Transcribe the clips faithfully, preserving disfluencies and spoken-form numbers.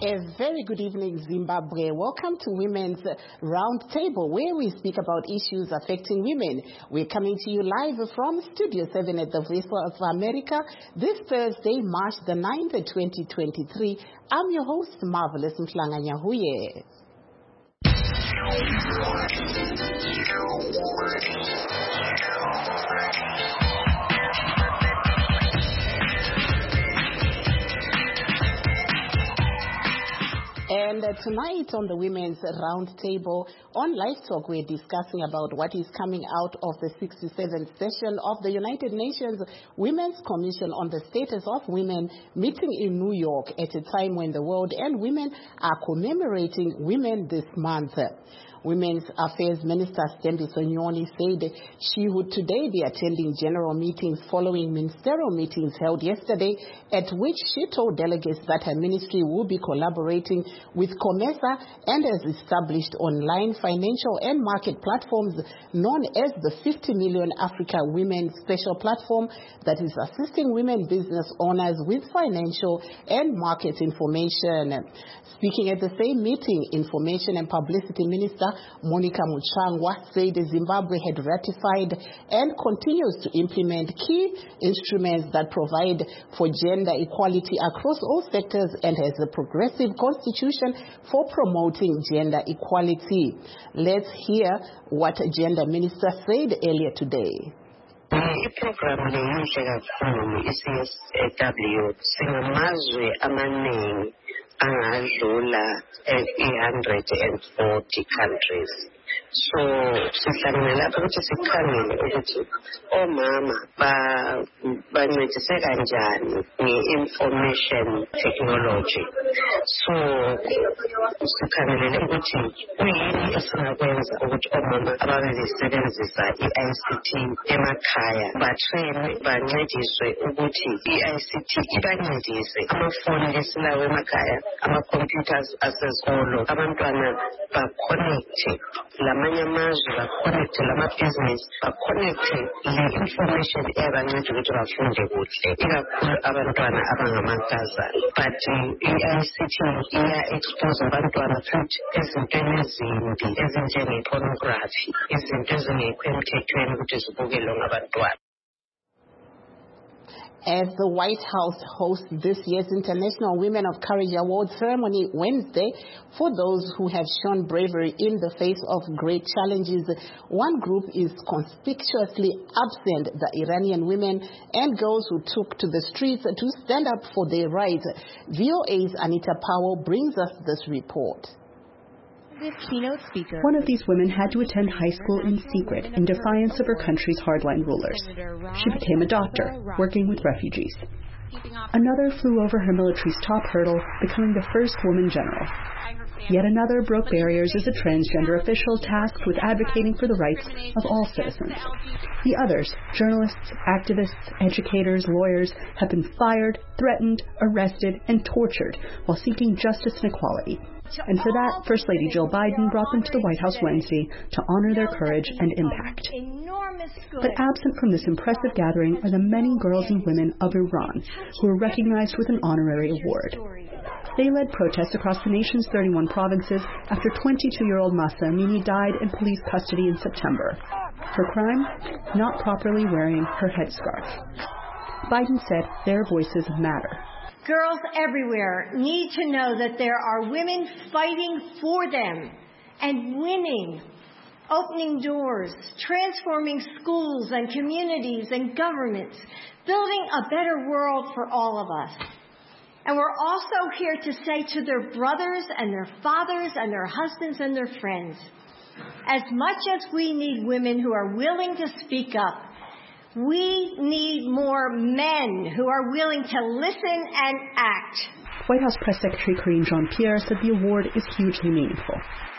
A very good evening, Zimbabwe. Welcome to Women's Roundtable, where we speak about issues affecting women. We're coming to you live from Studio seven at the Voice of America this Thursday, March the ninth, twenty twenty-three. I'm your host, Marvelous Mhlanganyahuye. And uh, tonight on the Women's Roundtable on Live Talk, we're discussing about what is coming out of the sixty-seventh session of the United Nations Women's Commission on the Status of Women meeting in New York at a time when the world and women are commemorating women this month. Women's Affairs Minister Sthembiso Nyoni said she would today be attending general meetings following ministerial meetings held yesterday, at which she told delegates that her ministry will be collaborating with COMESA and has established online financial and market platforms known as the fifty million Africa Women Special Platform that is assisting women business owners with financial and market information. Speaking at the same meeting, Information and Publicity Minister Monica Muchangwa said Zimbabwe had ratified and continues to implement key instruments that provide for gender equality across all sectors and has a progressive constitution for promoting gender equality. Let's hear what Gender Minister said earlier today. Iprogramu leyinhle kakhulu i-C S W singamazwe amaningi angadlula one hundred forty countries. So sihlangene lapho ukuthi sikhangele ukuthi omama bancedise kanjani nge-information technology. So sikhangelele ukuthi kuyini esingakwenza ukuthi omama ababesebenzisa i-I C T emakhaya batrainwe bancediswe ukuthi i-I C T ibancedise amafoni esilawo emakhaya, ama-computers asezikolo, abantwana ba-connecte lamanye amazwe, ba-connecte lama-business, ba-connecte le-information eyabanceda ukuthi bafunde kuhle, ikakhulu abantwana abangamankazana. But i-I C T iya-expose abantwana futhi ezintweni ezimbi ezinjenge-pornography, izinto ezingekho emthethweni ukuthi zibukelwe ngabantwana. As the White House hosts this year's International Women of Courage Award ceremony Wednesday for those who have shown bravery in the face of great challenges, one group is conspicuously absent: the Iranian women and girls who took to the streets to stand up for their rights. V O A's Anita Powell brings us this report. Keynote speaker. One of these women had to attend high school in secret in defiance of her country's hardline rulers. She became a doctor, working with refugees. Another flew over her military's top hurdle, becoming the first woman general. Yet another broke barriers as a transgender official tasked with advocating for the rights of all citizens. The others, journalists, activists, educators, lawyers, have been fired, threatened, arrested, and tortured while seeking justice and equality. And for that, First Lady Jill Biden brought them to the White House Wednesday to honor their courage and impact. But absent from this impressive gathering are the many girls and women of Iran who were recognized with an honorary award. They led protests across the nation's thirty-one provinces after twenty-two-year-old Mahsa Amini died in police custody in September. Her crime? Not properly wearing her headscarf. Biden said their voices matter. Girls everywhere need to know that there are women fighting for them and winning, opening doors, transforming schools and communities and governments, building a better world for all of us. And we're also here to say to their brothers and their fathers and their husbands and their friends, as much as we need women who are willing to speak up, we need more men who are willing to listen and act. White House Press Secretary Karine Jean-Pierre said the award is hugely meaningful.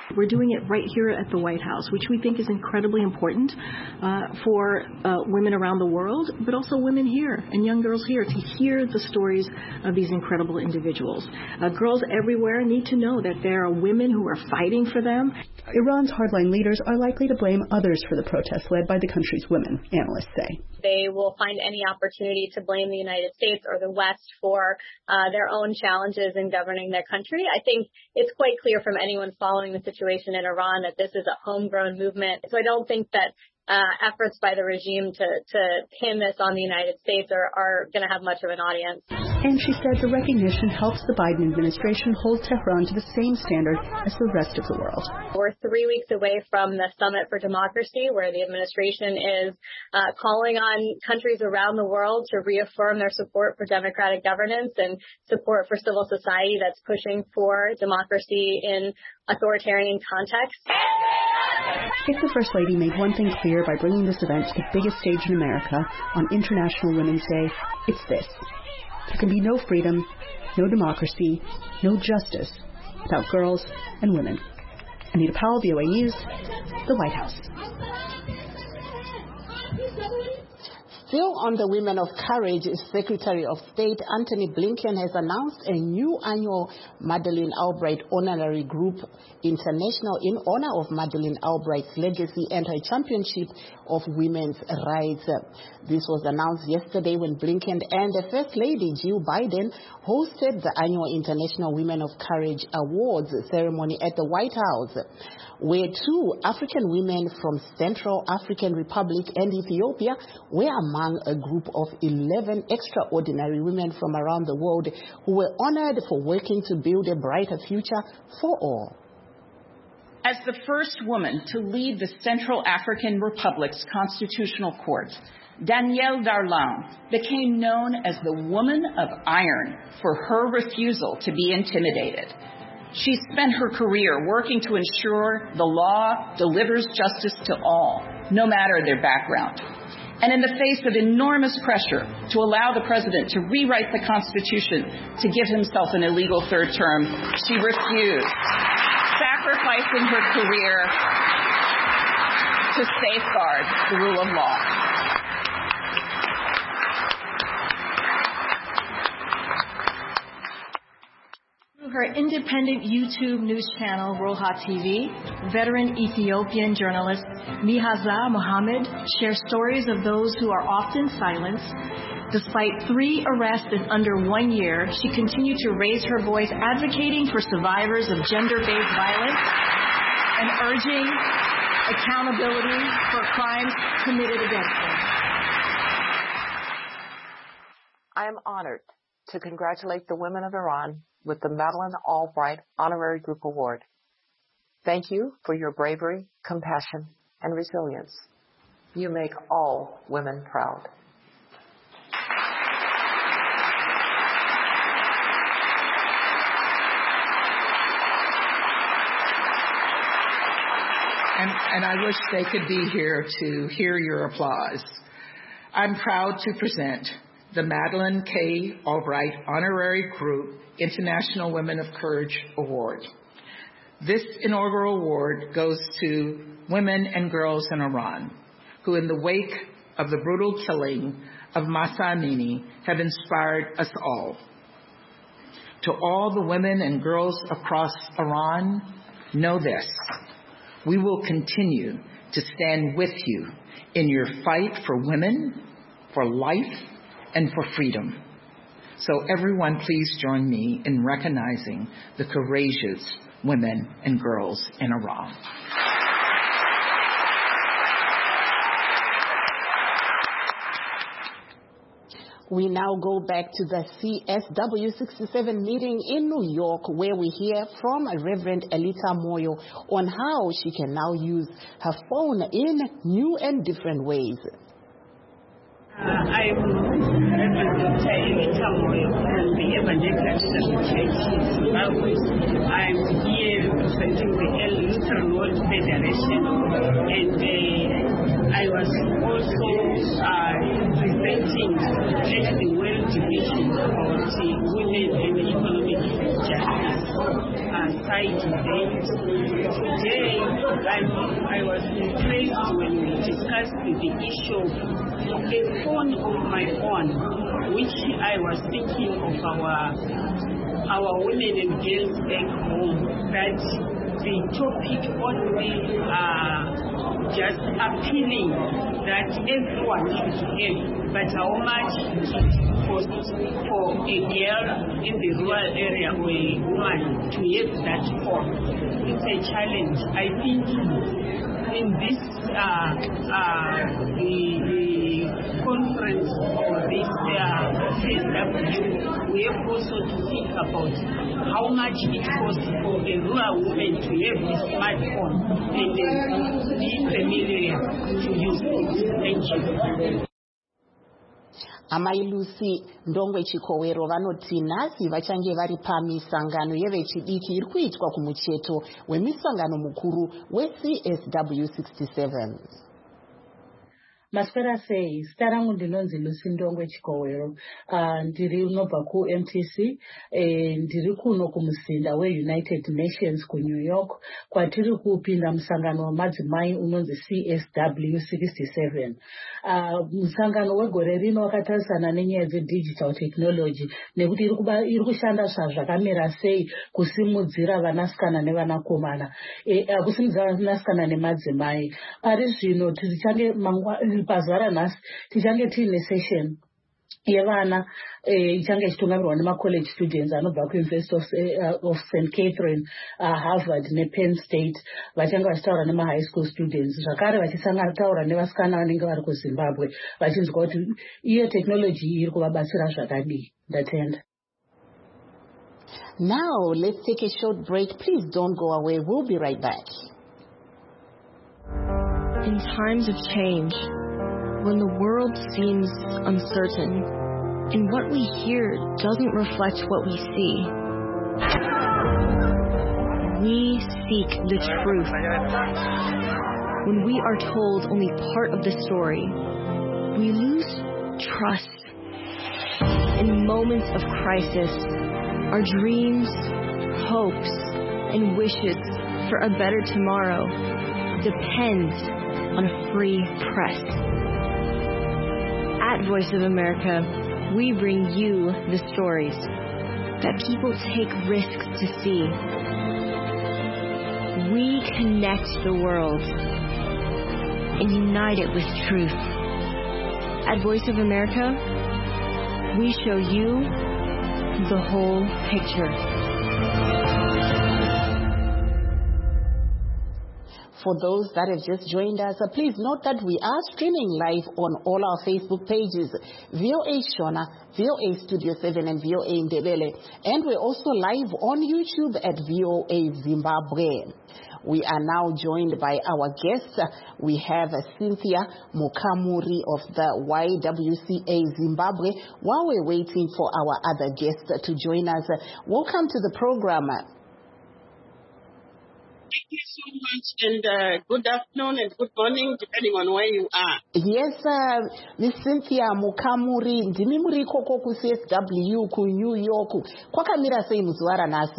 We're doing it right here at the White House, which we think is incredibly important uh, for uh, women around the world, but also women here and young girls here to hear the stories of these incredible individuals. Uh, girls everywhere need to know that there are women who are fighting for them. Iran's hardline leaders are likely to blame others for the protests led by the country's women, analysts say. They will find any opportunity to blame the United States or the West for uh, their own challenges in governing their country. I think it's quite clear from anyone following the situation in Iran that this is a homegrown movement. So I don't think that uh, efforts by the regime to, to pin this on the United States are, are going to have much of an audience. And she said the recognition helps the Biden administration hold Tehran to the same standard as the rest of the world. We're three weeks away from the Summit for Democracy, where the administration is uh, calling on countries around the world to reaffirm their support for democratic governance and support for civil society that's pushing for democracy in authoritarian contexts. If the First Lady made one thing clear by bringing this event to the biggest stage in America on International Women's Day, it's this. There can be no freedom, no democracy, no justice without girls and women. Anita Powell, V O A News, the White House. Still on the Women of Courage, Secretary of State Antony Blinken has announced a new annual Madeleine Albright Honorary Group International in honor of Madeleine Albright's legacy and her championship of women's rights. This was announced yesterday when Blinken and the First Lady Jill Biden hosted the annual International Women of Courage Awards ceremony at the White House, where two African women from Central African Republic and Ethiopia were among a group of eleven extraordinary women from around the world who were honored for working to build a brighter future for all. As the first woman to lead the Central African Republic's Constitutional Court, Danielle Darlan became known as the Woman of Iron for her refusal to be intimidated. She spent her career working to ensure the law delivers justice to all, no matter their background. And in the face of enormous pressure to allow the president to rewrite the Constitution to give himself an illegal third term, she refused, sacrificing her career to safeguard the rule of law. Her independent YouTube news channel, Roha T V, veteran Ethiopian journalist Mihaza Mohammed shares stories of those who are often silenced. Despite three arrests in under one year, she continued to raise her voice advocating for survivors of gender-based violence and urging accountability for crimes committed against them. I am honored to congratulate the women of Iran with the Madeleine Albright Honorary Group Award. Thank you for your bravery, compassion, and resilience. You make all women proud. And, and I wish they could be here to hear your applause. I'm proud to present the Madeleine K. Albright Honorary Group International Women of Courage Award. This inaugural award goes to women and girls in Iran who, in the wake of the brutal killing of Mahsa Amini, have inspired us all. To all the women and girls across Iran, know this: we will continue to stand with you in your fight for women, for life, and for freedom. So everyone, please join me in recognizing the courageous women and girls in Iran. We now go back to the C S W sixty-seven meeting in New York, where we hear from Reverend Elita Moyo on how she can now use her phone in new and different ways. Uh, I'm Reverend Doctor Elita Moyo from the Evangelical Church in Zimbabwe. I'm here representing the Lutheran World Federation, and uh, I was also uh, presenting at the World Division about uh, women and economic justice. Uh, side event. Today, I'm, I was impressed when we discussed the issue of a phone of my own, which I was thinking of our our women and girls back home, that the topic only uh, just appealing that everyone should have, but how much it costs for a girl in the rural area or a woman to have that phone. It's a challenge. I think in this uh, uh, the, the conference or this uh, C S W, we have also to think about how much it costs for a rural woman to have a smartphone and uh, be familiar to use it. Thank you. Amai Lucy Ndongwe Chikowero vanoti nhasi vachange vari pamisangano yevechidiki iri kuitwa kumucheto wemisangano mukuru we-C S W sixty-seven. Maswera sei, zita rangu ndinonzi Lucy Ndongwe Chikowero. Uh, ndiri unobva ku M T C, eh, ndiri kuno kumuzinda we-United Nations ku New York, kwatiri kupinda musangano wamadzimai unonzi C S W sixty-seven. Uh, musangano wegore rino wakatarisana nenyaya dze-digital technology, nekuti iri kushanda zvazvakamira sei kusimudzira vanasikana nevanakomana, eh, uh, kusimudzira vanasikana nemadzimai. Pari zvino tichange mangwa pazuva ranhasi tichange tiine session yevana ichange ichitungamirwa nemacollege students anobva kuuniversity of, uh, of Saint Catherine, uh, Harvard nePenn State, vachange vachitaura nemahigh school students, zvakare vachitaura nevasikana vanenge vari kuZimbabwe vachinzwa kuti iyo technology iri kuvabatsira zvakadii. Ndatenda. Now let's take a short break. Please don't go away. We'll be right back. In times of change, when the world seems uncertain, and what we hear doesn't reflect what we see, we seek the truth. When we are told only part of the story, we lose trust. In moments of crisis, our dreams, hopes, and wishes for a better tomorrow depend on a free press. At Voice of America, we bring you the stories that people take risks to see. We connect the world and unite it with truth. At Voice of America, we show you the whole picture. For those that have just joined us, uh, please note that we are streaming live on all our Facebook pages, V O A Shona, V O A Studio seven, and V O A Ndebele. And we're also live on YouTube at V O A Zimbabwe. We are now joined by our guests. We have uh, Cynthia Mukamuri of the Y W C A Zimbabwe. While we're waiting for our other guests uh, to join us, uh, welcome to the program. Thank you so much, and uh, good afternoon and good morning, depending on where you are. Yes, uh, Miss Cynthia Mukamuri, ndimi muri koko ku C S W ku New York. Kwakamira sei muzuva nasi?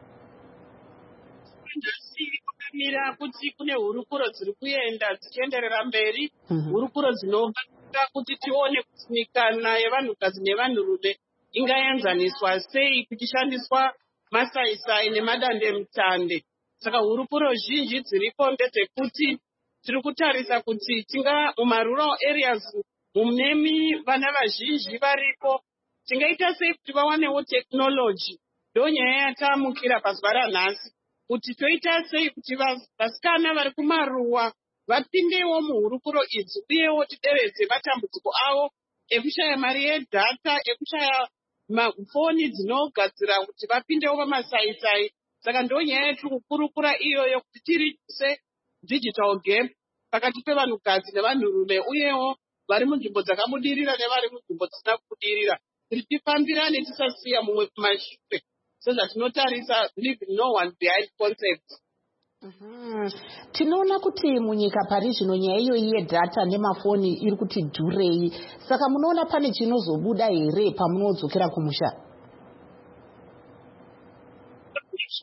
Nasi kwakamira kuti kune hurukuro dziri kuenda dzichienderera mberi, hurukuro dzinobatsira kuti tione kutsinikana yevanhukadzi nevanhurume ingaenzaniswa sei kuchishandiswa masaisai nemadandemutande. Saka hurukuro zhinji dziripo ndedzekuti tiri kutarisa kuti tinga mumarural areas mumemi vana vazhinji varipo tingaita sei kuti vawanewo technology. Ndo nyaya yataamukira pazuva ranhasi kuti toita sei kuti vasikana vari kumaruwa vapindewo muhurukuro idzi uyewo tideredze matambudziko avo ekushaya mari yedhata, ekushaya mafoni dzinogadzira kuti vapindewo pamasaisai. Saka ndo nyaya yetiri kukurukura iyoyo kuti tirise digital gap pakati pevanhukadzi nevanhurume uyewo vari munzvimbo dzakabudirira nevari munzvimbo dzisina kubudirira. Kuti tifambirane tisasiya mumwe kumashure sezvatinotarisa leave no one behind concept. Mm-hmm. Tinoona kuti munyika pari zvino nyaya iyoyi yedhata nemafoni iri kuti dhurei. Saka munoona pane chinozobuda here pamunodzokera kumusha?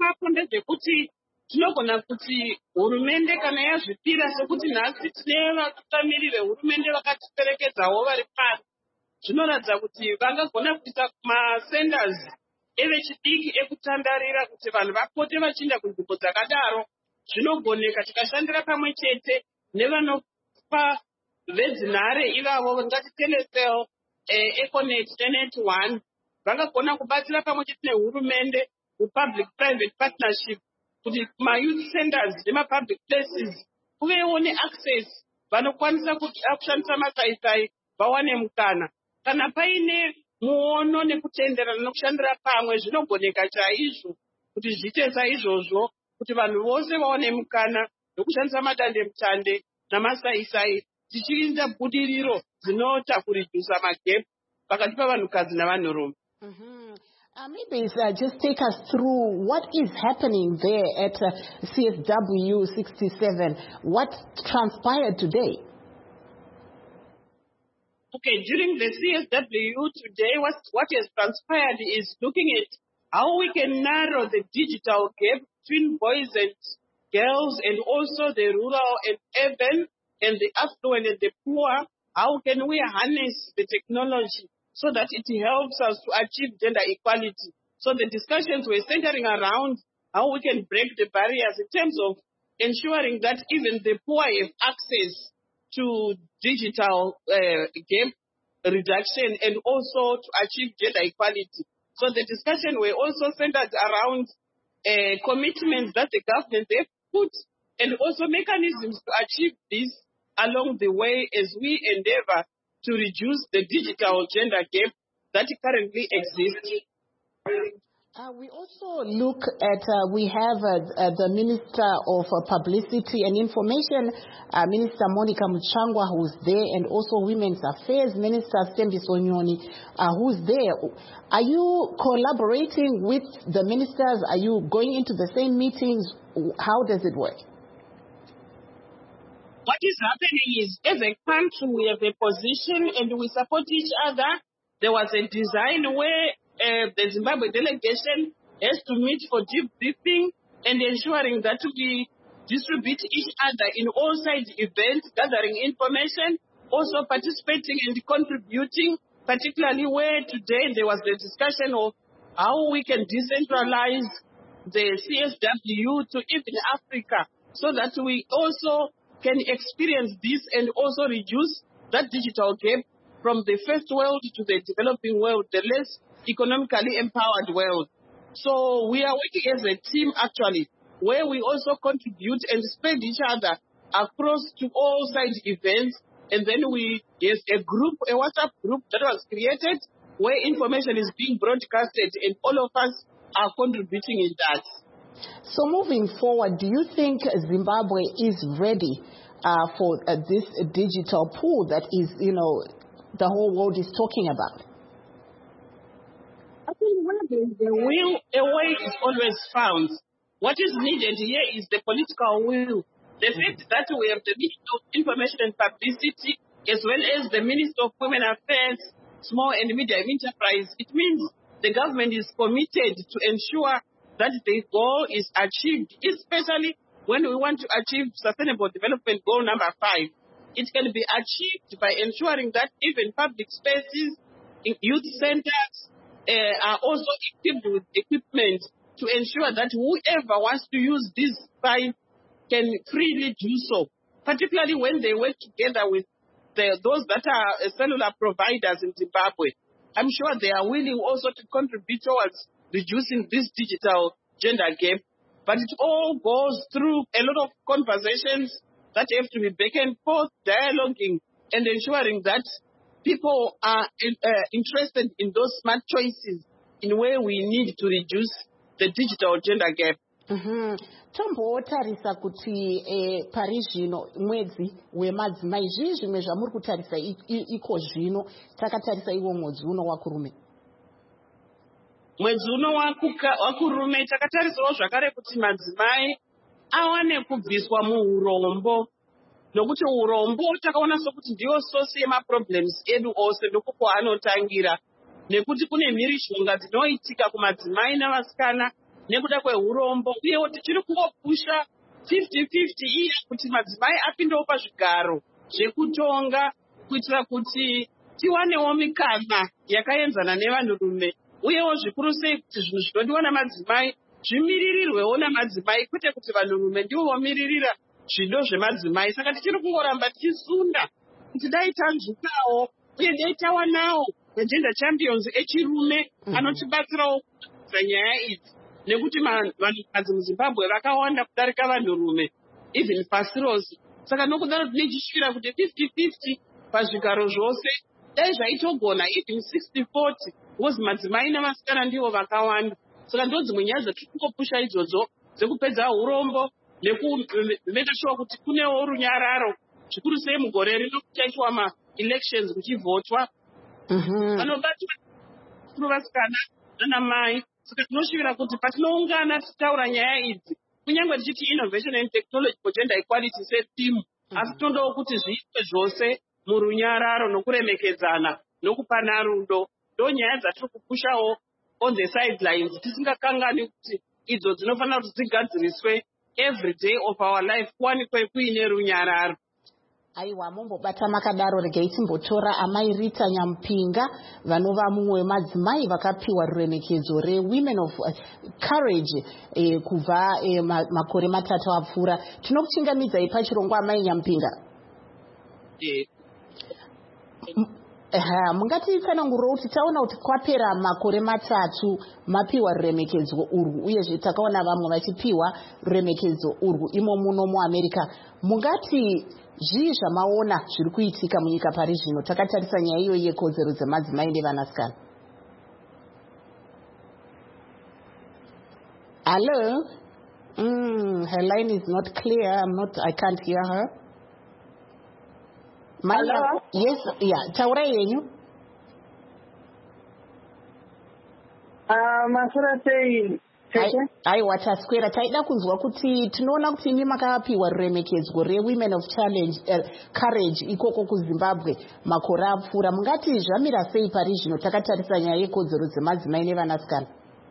ipapo ndezvekuti tinogona kuti hurumende kana yazvipira sekuti nhasi tine vatungamiri vehurumende vakatiperekedzawo vari pasi, zvinoratidza kuti vangagona kuita masenders evechidiki ekutandarira kuti vanhu vapote vachienda kunzvimbo dzakadaro. Zvinogoneka tikashandira pamwe chete nevanopa vedzinhare ivavo ngati Telecel, Econet neNet one vangagona kubatsira pamwe chete nehurumende mupublic private partnership kuti ma-youth centers nema-public places kuvewo ne-access vanokwanisa kushandisa masaisai vawane mukana. Kana paine muono nekutenderana nokushandira pamwe zvinogoneka chaizvo kuti zviite saizvozvo kuti vanhu vose vaone mukana nokushandisa madandemutande namasaisai tichiinza budiriro dzinoita kuridusa magap pakati pavanhukadzi navanhurume. Uh, maybe uh, just take us through what is happening there at uh, C S W sixty-seven. What transpired today? Okay, during the C S W today, what, what has transpired is looking at how we can narrow the digital gap between boys and girls and also the rural and urban and the affluent and the poor. How can we harness the technology so that it helps us to achieve gender equality? So the discussions were centering around how we can break the barriers in terms of ensuring that even the poor have access to digital uh, gap reduction and also to achieve gender equality. So the discussion were also centered around uh, commitments that the government have put and also mechanisms to achieve this along the way as we endeavor to reduce the digital gender gap that currently exists. Uh, we also look at, uh, we have uh, uh, the Minister of uh, Publicity and Information, uh, Minister Monica Muchangwa, who's there, and also Women's Affairs Minister Stembiso Nyoni, uh, who's there. Are you collaborating with the ministers? Are you going into the same meetings? How does it work? What is happening is, as a country, we have a position and we support each other. There was a design where uh, the Zimbabwe delegation has to meet for debriefing and ensuring that we distribute each other in all side events, gathering information, also participating and contributing, particularly where today there was the discussion of how we can decentralize the C S W to even Africa so that we also can experience this and also reduce that digital gap from the first world to the developing world, the less economically empowered world. So we are working as a team actually, where we also contribute and spread each other across to all side events. And then we, there's a group, a WhatsApp group that was created where information is being broadcasted and all of us are contributing in that. So moving forward, do you think Zimbabwe is ready uh, for uh, this digital pool that is, you know, the whole world is talking about? I think when there's a will, a way is always found. What is needed here is the political will. The fact that we have the Minister of Information and Publicity as well as the Minister of Women Affairs, Small and Medium Enterprise, it means the government is committed to ensure that the goal is achieved, especially when we want to achieve Sustainable Development Goal number five. It can be achieved by ensuring that even public spaces, youth centers uh, are also equipped with equipment to ensure that whoever wants to use this site can freely do so, particularly when they work together with the, those that are cellular providers in Zimbabwe. I'm sure they are willing also to contribute towards reducing this digital gender gap, but it all goes through a lot of conversations that have to be back and forth, dialoguing, and ensuring that people are in, uh, interested in those smart choices in where we need to reduce the digital gender gap. Mm-hmm. Tombotarisa kuti eh, pari zvino mwedzi wemadzimai zvii zvimwe zvamuri kutarisa iko zvino takatarisa iwo mwedzi uno wakurume. Mwedzi uno wakurume takatarisawo zvakare kuti madzimai awane kubviswa muurombo, nokuti urombo takaona sokuti ndiyo source yemaproblems edu ose ndiko kwaanotangira, nekuti kune mhirishonga dzinoitika kumadzimai navasikana nekuda kweurombo, uyewo tichiri kungopusha fifty fifty iye kuti madzimai apindewo pazvigaro zvekutonga kuitira kuti tiwanewo mikana yakaenzana nevanhurume, uyewo zvikuru sei kuti zvinhu zvinodiwa namadzimai zvimiririrwewo namadzimai, kwete kuti vanhurume ndivo vomiririra zvido zvemadzimai. Saka tichiri kungoramba tichisunda kuti dai tanzwikawo uye dai tawanawo magender champions echirume anotibatsirawo nyaya idzi, nekuti vanhukadzi muZimbabwe vakawanda kudarika vanhurume even pasi rose. Saka nokudaro tinechisvira kuti fifty fifty pazvigaro zvose dai zvaitogona even sixty forty because madzimai navasikana ndivo vakawanda. Saka ndo dzimwe nyaya dzatiri kungopusha idzodzo dzekupedza urombo nekumeka sure kuti kunewo runyararo, zvikuru sei mugore rino kuchaitwa ma-elections kuchivhotwa vanobatwa kuru vasikana nanamai. Saka tinosvira kuti patinoungana tichitaura nyaya idzi, kunyange tichiti innovation and technology for gender equality setheme, asi tondowo kuti zviitwe zvose murunyararo nokuremekedzana nokupana rudo. Ndo nyaya dzatiri kupushawo on the sidelines, tisingakangani kuti idzo dzinofanira kuti dzigadziriswe every day of our life, kuwanikwe kuine runyararo. Aiwa, mumbobata makadaro, regai timbotora amai Rita Nyampinga vanova mumwe wemadzimai vakapiwa ruremekedzo reWomen of uh, Courage eh, kubva eh, makore matatu apfuura. Tinokuchingamidzai pachirongwa amai Nyampinga. Yeah. Ha, mungatitsanangurewo kuti taona kuti kwapera makore matatu mapiwa ruremekedzo urwu, uyezve takaona vamwe vachipiwa ruremekedzo urwu imo muno muAmerica. Mungati zvii zvamaona zviri kuitika munyika pari zvino takatarisa nyaya iyo yekodzero dzemadzimai nevanasikana? Hello? Mm, her line is not clear. I'm not, I can't hear her. Hello? Yes, yeah. Taura yenyu? Ah, masura sei. Aiwa, taswera taida kunzwa kuti tinoona kuti imi makapiwa ruremekedzo reWomen of Challenge uh, Courage ikoko kuZimbabwe makore apfuura. Mungati zvamira sei pari zvino takatarisa nyaya yekodzero dzemadzimai nevanasikana?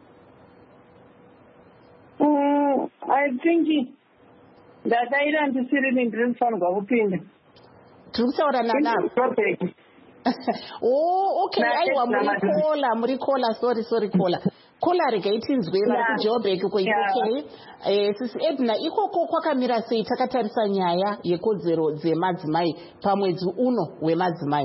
Mm, I think ndakaira ndisiri ndinofanirwa kupinda. Tiri kutaura nana. Oh, okay. Aiwa, muri kola, muri kola, sorry, sorry, kola. Kola regai tinzwe vari kuJoburg kweUK. Eh, sisi Edna, ikoko kwakamira sei takatarisa nyaya yekodzero dzemadzimai pamwedzi uno wemadzimai?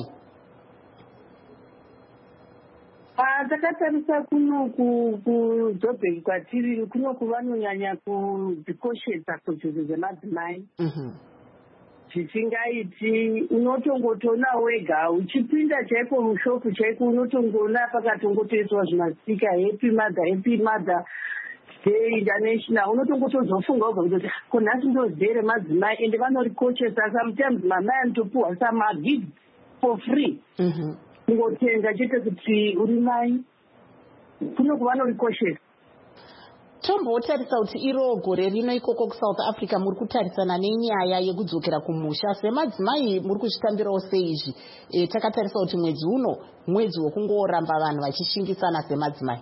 Ah, takatarisa kuno kuJoburg kwatiri kuno kuvanonyanya kuzvikoshesa kodzero dzemadzimai. Mhm. Zvisingaiti unotongotoona wega uchipinda chaiko mushopu chaiko unotongoona pakatongotoiswa zvimastika happy mother happy mother day international, unotongotozofunga wega kuti konhasi ndo day remadzimai ende vanorikoshesa. Sometimes mamai anotopuwa samagifts for free, kungotenga chete kuti uri mai, kuno kuvanorikoshesa. Tombotarisa kuti iro gore rino ikoko kuSouth Africa muri kutarisana nenyaya yekudzokera kumusha semadzimai muri kuzvitambirawo sei izvi? E, takatarisa kuti mwedzi uno mwedzi wekungoramba vanhu vachishingisana semadzimai.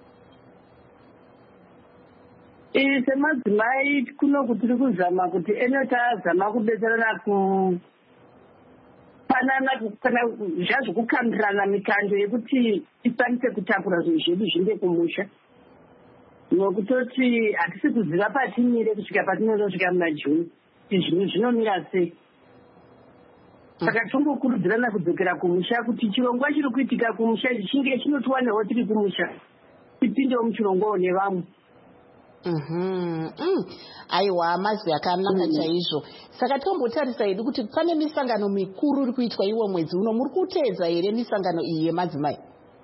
E, semadzimai kuno kutiri kuzama kuti eno tazama kubetserana ku panana kana zvazvokukambirana mikando yekuti tikwanise kutakura zvinhu zvedu zvinde kumusha. Nokutoti hatisi kuziva patimire kusvika patinozosvika muna June kuti zvinhu zvinomira sei. Saka tongokurudzirana kudzokera kumusha kuti chirongwa chiri kuitika kumusha chinge chinotiwanewo tiri kumusha, tipindewo muchirongwawo nevamwe. Mhm. Mm. Aiwa, mazwi akanaka chaizvo. Saka tombotarisa hedu kuti pane misangano mikuru iri kuitwa iwo mwedzi uno. Muri kuteedza here misangano iyi yemadzimai?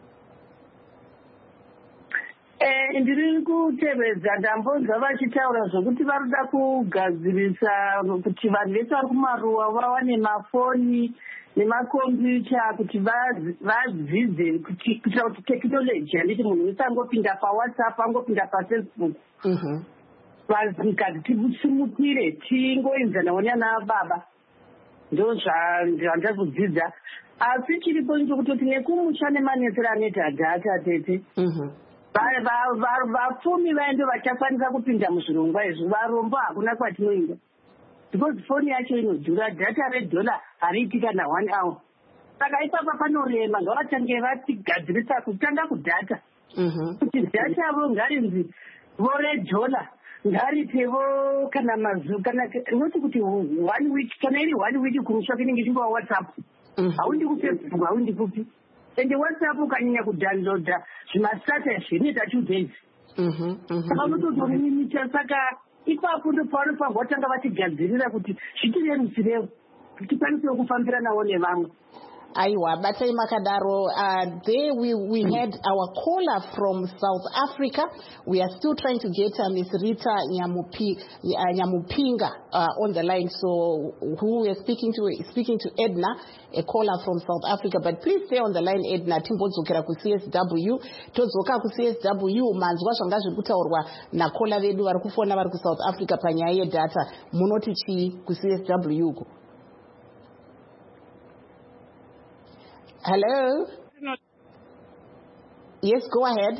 Eh, ndiri kutevedza. Ndambonzwa vachitaura zvokuti varikuda kugadzirisa kuti vanhu vese vari kumaruwa vawane mafoni nemakombiyuta kuti vadzidze kuitira kuti tekinoloji handiti munhu wese angopinda pawhatsapp angopinda pafacebook. Vanhukadzi tisimukire tingoenzanawo nana baba, ndo zvandiri kudzidza. Asi chiripo ndokutoti nekumusha nemanetsero anoita dhata tete vapfumi vaendo vachakwanisa kupinda muzvirongwa izvi. Varombo hakuna kwatinoenda because foni yacho inodhura. Dhata redhola hariiti kana one hour. Saka ipapa panorema, ngavatange vatigadzirisa kutanga kudhata kuti dhata yavo ngarinzi voredhola ngaripevo kana mazu kana noti kuti one week kana iri one week kurusha kunenge chingwa WhatsApp. Haundi kufacebook, haundi kupi. Ende WhatsApp ukanyanya kudownloada zvimastatus zvinoita two days. Saka unototominimita. Saka ipapo ndo pavanofamba vatanga vatigadzirira kuti zvitirerutsirevo kuti tikwanisewo kufambira navo nevamwe. Aiwa, Batai Makadaro, uh, there we, we had our caller from South Africa. We are still trying to get uh, Miss Rita Nyamupi, uh, Nyamupinga uh, on the line. So who we are speaking to, speaking to Edna, a caller from South Africa. But please stay on the line, Edna. Timbozokera ku C S W. Tozoka ku C S W. Manzwa shangazi kutaurwa na caller vedu vari kufona vari ku South Africa panyaya yedata. Munoti chi ku C S W uko? Hello? Yes, go ahead.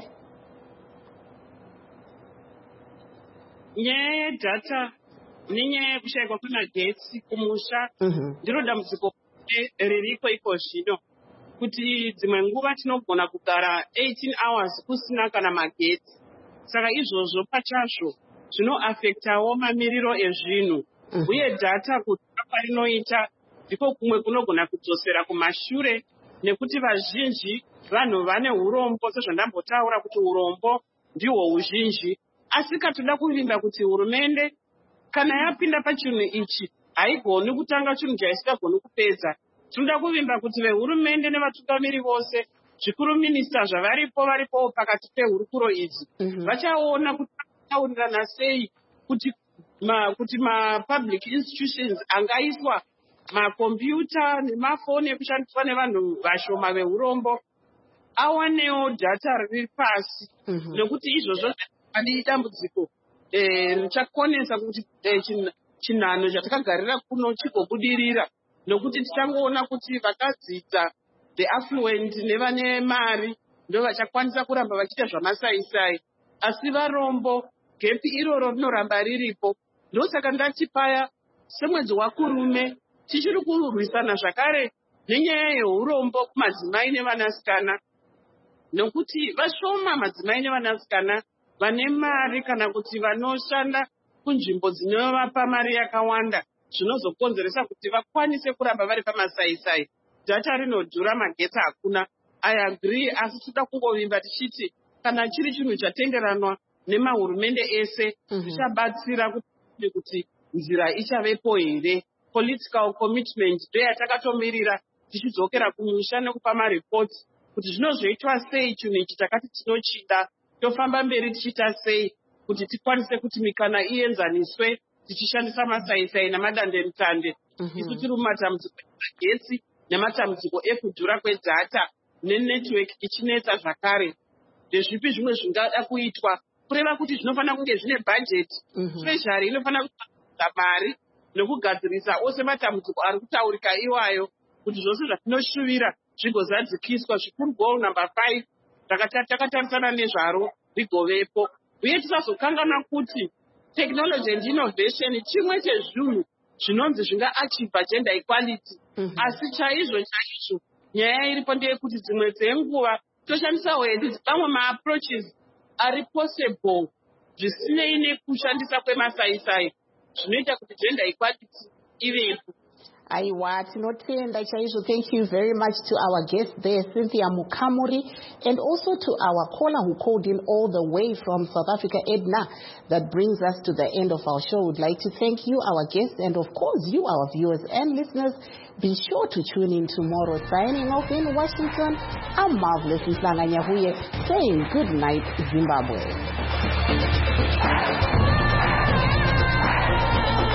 Nyaya yedhata nenyaya yekushayikwa kwemagetsi kumusha ndiro dambudziko ririko iko zvino, kuti dzimwe nguva tinogona kugara eighteen hours kusina kana magetsi. Saka izvozvo pachazvo zvinoafektawo mamiriro ezvinhu, uye dhata kuti parinoita ndiko kumwe kunogona kudzosera kumashure, nekuti vazhinji vanhu vane urombo, sezvandambotaura kuti urombo ndihwo uzhinji. Asi katoda kuvimba kuti hurumende kana yapinda pachinhu ichi haigoni kutanga chinhu chaisingagoni kupedza. Tinoda kuvimba kuti vehurumende nevatungamiri vose, zvikuru minista zvavaripo varipo pakati pehurukuro idzi, vachaona kutivataurirana sei kuti ma kuti ma-public institutions angaiswa makombiyuta nemafoni ekushandiswa nevanhu vashoma veurombo awanewo dhata riri pasi, nekuti izvozvo adi dambudziko richakonesa kuti chinhano chatakagarira kuno chigobudirira, nokuti tichangoona kuti vakadzidza the affluent nevane mari ndo vachakwanisa kuramba vachiita zvamasaisai, asi varombo gepi iroro rinoramba riripo. Ndosaka ndati paya semwedzi wakurume tichiri kurwisana zvakare nenyaya yeurombo kumadzimai nevanasikana, nokuti vashoma madzimai nevanasikana vane mari kana kuti vanoshanda kunzvimbo dzinovapa mari yakawanda, zvinozokonzeresa kuti vakwanise kuramba vari pamasaisai. Dhata rinodhura, magetsi hakuna. I agree, asi toda kungovimba tichiti kana chiri chinhu chatenderanwa nemahurumende ese zvichabatsira kuti kuti nzira ichavepo here. Political commitment ndo yatakatomirira tichidzokera kumusha nekupa maripoti kuti zvinozoitwa sei chinhu ichi takati tinochida, tofamba mberi tichiita sei kuti tikwanise kuti mikana ienzaniswe tichishandisa masaisai namadandemutande. Isu tiri mumatambudziko emagetsi nematambudziko ekudhura kwedhata nenetwork ichinetsa zvakare. Ndezvipi zvimwe zvingada kuitwa? Kureva kuti zvinofanira kunge zvine bhajeti treasury inofanira kutsvaka mari nokugadzirisa ose matambudziko ari kutaurika iwayo, kuti zvose zvatinoshuvira zvigozadzikiswa. Zvikuru goal number five takatarisana nezvaro rigovepo, uye tisazokanganwa kuti technology and innovation chimwe chezvinhu zvinonzi zvinga-achieve gender equality. Asi chaizvo chaizvo nyaya iripo ndeyekuti dzimwe dzenguva toshandisawo hedu mamwe ma-approaches ari possible zvisinei nekushandisa kwemasaisai, zvinoita kuti gender equality ivepo. Aiwa, tinotenda chaizvo. Thank you very much to our guest there, Cynthia Mukamuri, and also to our caller who called in all the way from South Africa, Edna. That brings us to the end of our show. We'd like to thank you, our guests, and of course you, our viewers and listeners. Be sure to tune in tomorrow. Signing off in Washington, I'm Marvelous Nhlanga Nyahuye, saying good night, Zimbabwe.